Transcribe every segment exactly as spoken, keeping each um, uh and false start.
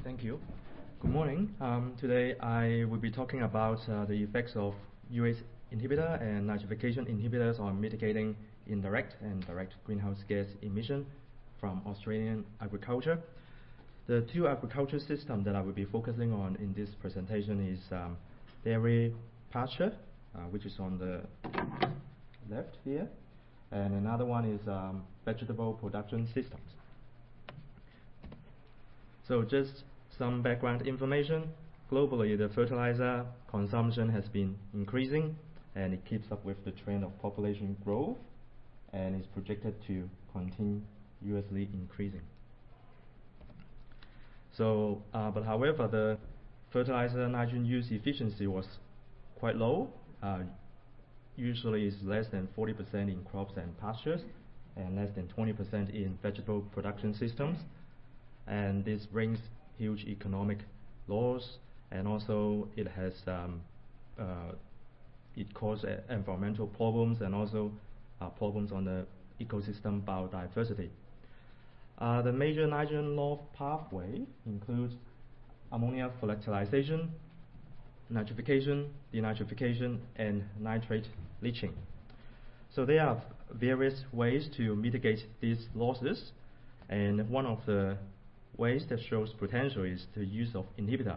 Thank you. Good morning. Um, today I will be talking about uh, the effects of urea inhibitor and nitrification inhibitors on mitigating indirect and direct greenhouse gas emission from Australian agriculture. The two agriculture systems that I will be focusing on in this presentation is um, dairy pasture, uh, which is on the left here, and another one is um, vegetable production systems. So just some background information. Globally, the fertilizer consumption has been increasing, and it keeps up with the trend of population growth, and is projected to continuously increasing. So, uh, but however, the fertilizer nitrogen use efficiency was quite low. Uh, usually is less than forty percent in crops and pastures, and less than twenty percent in vegetable production systems. And this brings huge economic loss, and also it has um, uh, it causes uh, environmental problems and also uh, problems on the ecosystem biodiversity. Uh, the major nitrogen loss pathway includes ammonia volatilization, nitrification, denitrification, and nitrate leaching. So there are various ways to mitigate these losses, and one of the ways that shows potential is the use of inhibitor.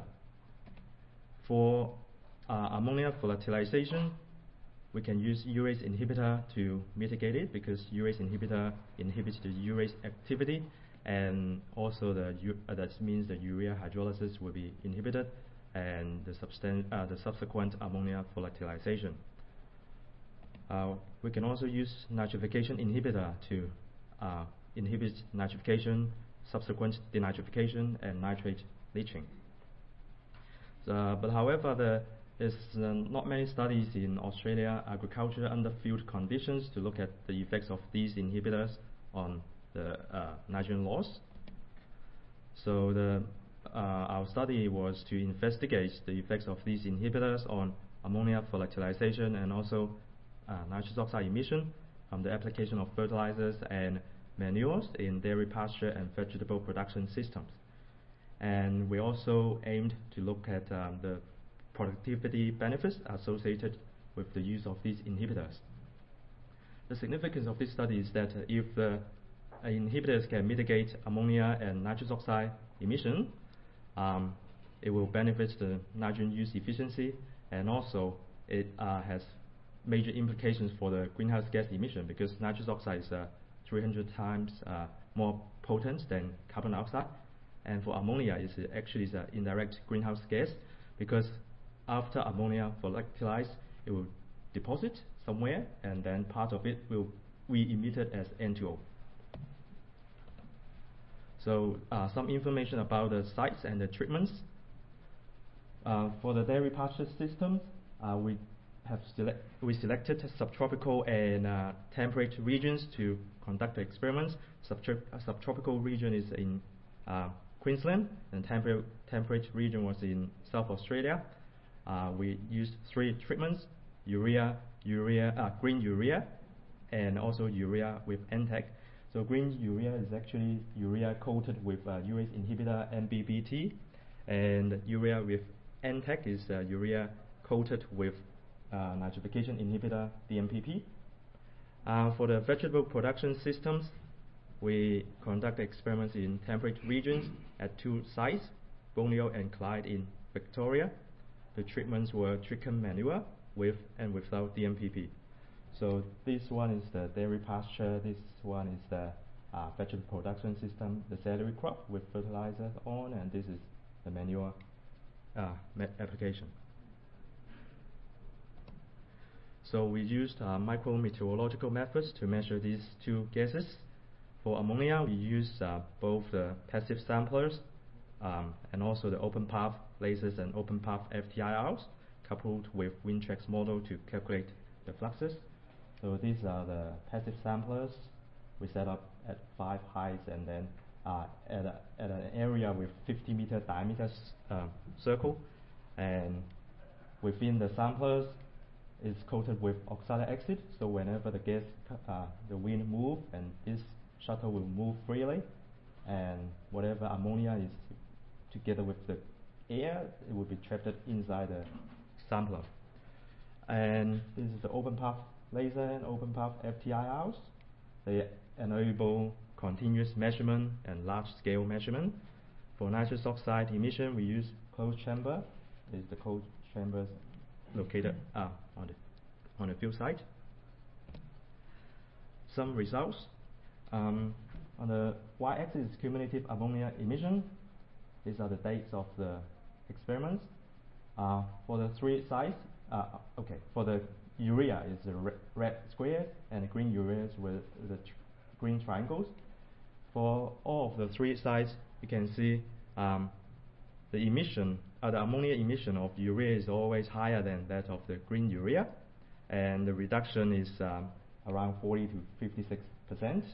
For uh, ammonia volatilization, we can use urease inhibitor to mitigate it, because urease inhibitor inhibits the urease activity, and also the uh, that means the urea hydrolysis will be inhibited, and the, substan uh, the subsequent ammonia volatilization. Uh, we can also use nitrification inhibitor to uh, inhibit nitrification, subsequent denitrification, and nitrate leaching. Uh, but however, there is uh, not many studies in Australia agriculture under field conditions to look at the effects of these inhibitors on the uh, nitrogen loss. So the, uh, our study was to investigate the effects of these inhibitors on ammonia volatilization and also uh, nitrous oxide emission from the application of fertilizers and manures in dairy pasture and vegetable production systems. And we also aimed to look at um, the productivity benefits associated with the use of these inhibitors. The significance of this study is that uh, if the uh, inhibitors can mitigate ammonia and nitrous oxide emission, um, it will benefit the nitrogen use efficiency, and also it uh, has major implications for the greenhouse gas emission, because nitrous oxide is uh, three hundred times uh, more potent than carbon dioxide, and for ammonia is uh, actually is an indirect greenhouse gas, because after ammonia volatilizes, it will deposit somewhere, and then part of it will be emitted as N two O. So uh, some information about the sites and the treatments. Uh, for the dairy pasture systems, uh, we have select we selected subtropical and uh, temperate regions to conduct the experiments. Subtro uh, subtropical region is in uh, Queensland, and temperate temperate region was in South Australia. Uh, we used three treatments: urea, urea, uh, green urea, and also urea with N TEC. So green urea is actually urea coated with uh, urease inhibitor N B B T, and urea with N TEC is uh, urea coated with Uh, nitrification inhibitor D M P P. Uh, for the vegetable production systems, we conduct experiments in temperate regions at two sites, Borneo and Clyde in Victoria. The treatments were trichum manure with and without D M P P. So this one is the dairy pasture, this one is the uh, vegetable production system, the celery crop with fertilizers on, and this is the manure uh, application. So we used uh, micrometeorological methods to measure these two gases. For ammonia, we used uh, both the passive samplers um, and also the open path lasers and open path F T I Rs, coupled with Wintrax model to calculate the fluxes. So these are the passive samplers we set up at five heights, and then uh, at, a, at an area with fifty meter diameter uh, circle, and within the samplers is coated with oxalic acid, so whenever the gas, uh, the wind move, and this shuttle will move freely, and whatever ammonia is together with the air, it will be trapped inside the sampler. And this is the open path laser and open path F T I Rs. They enable continuous measurement and large scale measurement. For nitrous oxide emission, we use closed chamber. This is the closed chambers located uh, on the on the field site. Some results. Um, on the y-axis is cumulative ammonia emission. These are the dates of the experiments. Uh, for the three sites, uh, okay, for the urea is the red, red squares and the green urea with the tr green triangles. For all of the three sites, you can see um, the emission, uh, the ammonia emission of urea is always higher than that of the green urea, and the reduction is um, around forty to fifty-six percent.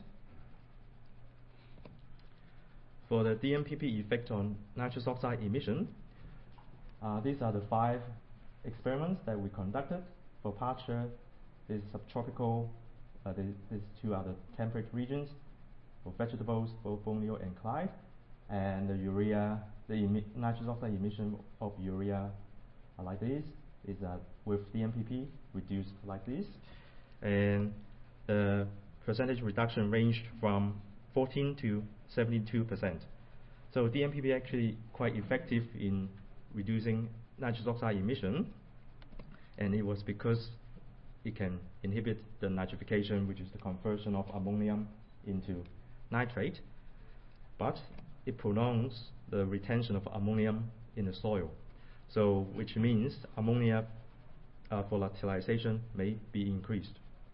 For the D M P P effect on nitrous oxide emission, uh, these are the five experiments that we conducted. For pasture, this subtropical, uh, this, these two are the temperate regions. For vegetables, both Borneo and Clyde, and the urea, the emi nitrous oxide emission of urea are like this, is uh, with D M P P reduced like this, and the percentage reduction ranged from fourteen to seventy-two percent. So D M P P actually quite effective in reducing nitrous oxide emission, and it was because it can inhibit the nitrification, which is the conversion of ammonium into nitrate, but it prolongs the retention of ammonium in the soil. So, which means ammonia uh, volatilization may be increased.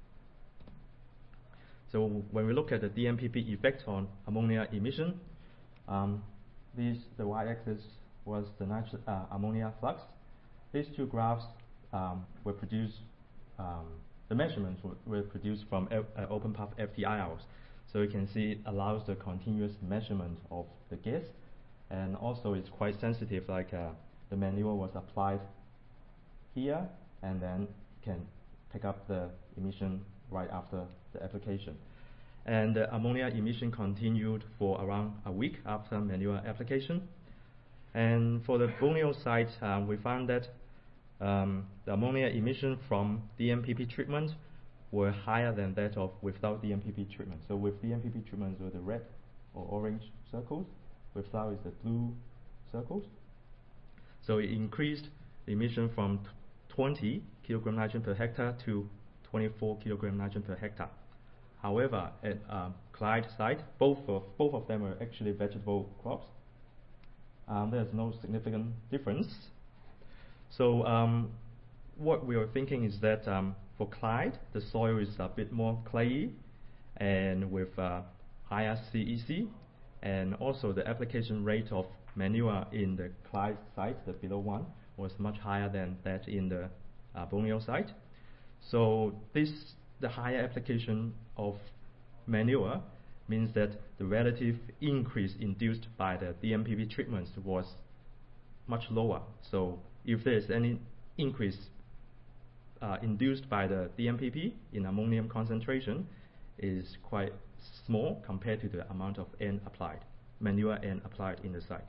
So, when we look at the D M P P effect on ammonia emission, um, these the y-axis was the nitri uh, ammonia flux. These two graphs um, were produced. Um, the measurements were, were produced from uh, open path F T I Rs. So you can see it allows the continuous measurement of the gas, and also it's quite sensitive, like uh, the manure was applied here, and then you can pick up the emission right after the application. And the ammonia emission continued for around a week after manure application. And for the Borneo site, um, we found that um, the ammonia emission from D M P P treatment were higher than that of without D M P P treatment. So with D M P P treatments were the red or orange circles, without is the blue circles. So it increased the emission from twenty kilogram nitrogen per hectare to twenty-four kilogram nitrogen per hectare. However, at uh, Clyde site, both of both of them are actually vegetable crops. Um, there's no significant difference. So um, what we are thinking is that um, for Clyde, the soil is a bit more clayey and with uh, higher C E C, and also the application rate of manure in the Clyde site, the below one, was much higher than that in the uh, Borneo site. So this, the higher application of manure means that the relative increase induced by the D M P P treatments was much lower. So if there is any increase uh, induced by the D M P P in ammonium concentration, is quite small compared to the amount of N applied, manure N applied in the site.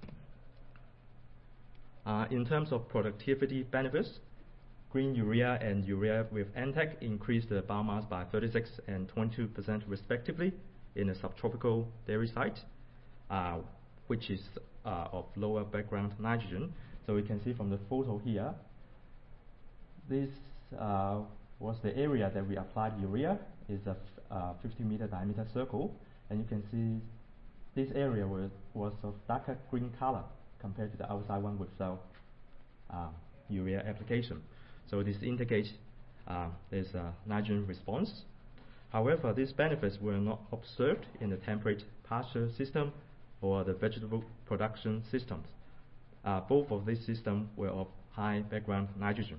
Uh, in terms of productivity benefits, green urea and urea with N TEC increased the biomass by thirty-six and twenty-two percent respectively in a subtropical dairy site, uh, which is uh, of lower background nitrogen. So we can see from the photo here, this uh, was the area that we applied urea. Is a uh, fifty meter diameter circle, and you can see this area was, was of darker green color compared to the outside one without um, urea application. So this indicates uh, there's a nitrogen response. However, these benefits were not observed in the temperate pasture system or the vegetable production systems. Uh, both of these systems were of high background nitrogen.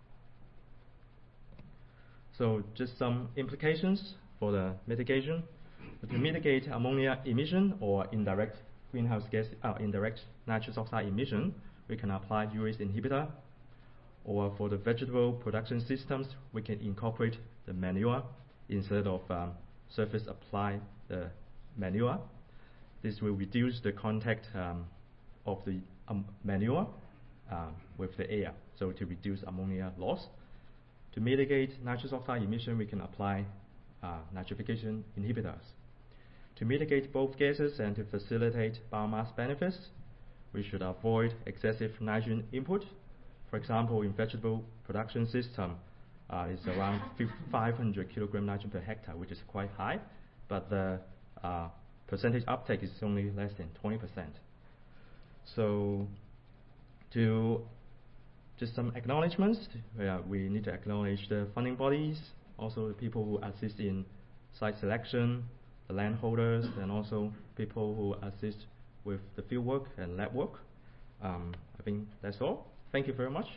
So just some implications for the mitigation. To mitigate ammonia emission or indirect greenhouse gas, uh, indirect nitrous oxide emission, we can apply urease inhibitor. Or for the vegetable production systems, we can incorporate the manure instead of um, surface apply the manure. This will reduce the contact um, of the um, manure um, with the air, so to reduce ammonia loss. To mitigate nitrous oxide emission, we can apply uh, nitrification inhibitors. To mitigate both gases and to facilitate biomass benefits, we should avoid excessive nitrogen input. For example, in vegetable production system, uh, it's around five hundred kilogram nitrogen per hectare, which is quite high, but the uh, percentage uptake is only less than twenty percent. So, to just some acknowledgements, uh, we need to acknowledge the funding bodies, also the people who assist in site selection, the landholders, and also people who assist with the field work and lab work. Um, I think that's all. Thank you very much.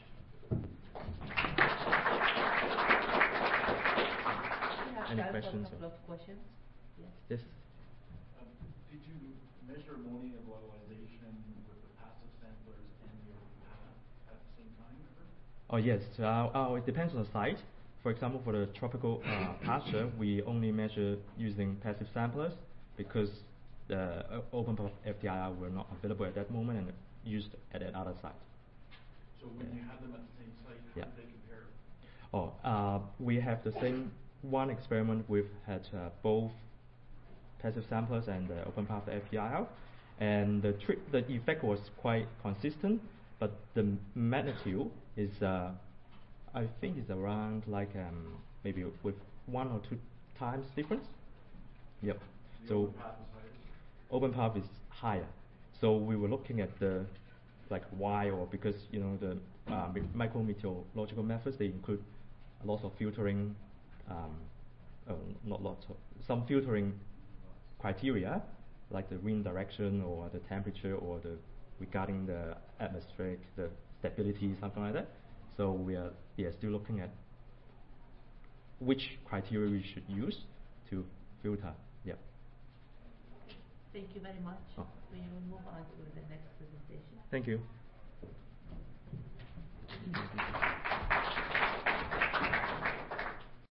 Any questions? A couple of questions. Yes. Yes. Um, did you measure ammonia volatilization with the passive samplers and your path at the same time ever? Oh yes. Uh, uh, it depends on the site. For example, for the tropical uh, pasture, we only measure using passive samplers because the uh, open path F T I R were not available at that moment and used at another site. So when yeah. you had them at the same site, how yeah. did they compare? Oh, uh, we have the same one experiment. We've had uh, both passive samplers and uh, open path F T I R, and the tri the effect was quite consistent, but the magnitude is uh, I think it's around like um, maybe with one or two times difference. Yep. The so open path is higher? Open path is higher. So we were looking at the like why, or because you know the uh, micrometeorological methods, they include lots of filtering, um, uh, not lots of some filtering criteria like the wind direction or the temperature or the regarding the atmospheric, the stability, something like that. So we are yeah, still looking at which criteria we should use to filter. Yeah. Thank you very much. Oh. We will move on to the next presentation. Thank you.